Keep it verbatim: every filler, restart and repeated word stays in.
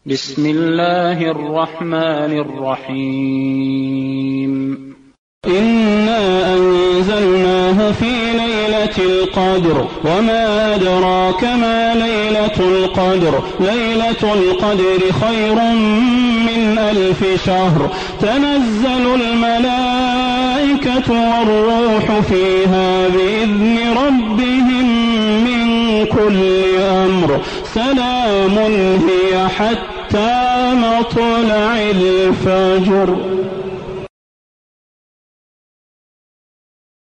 بسم الله الرحمن الرحيم إنا أنزلناه في ليلة القدر وما أدراك ما ليلة القدر ليلة القدر خير من ألف شهر تنزل الملائكة والروح فيها بإذن ربهم من كل أمر سلام هي حتى مطلع الفجر.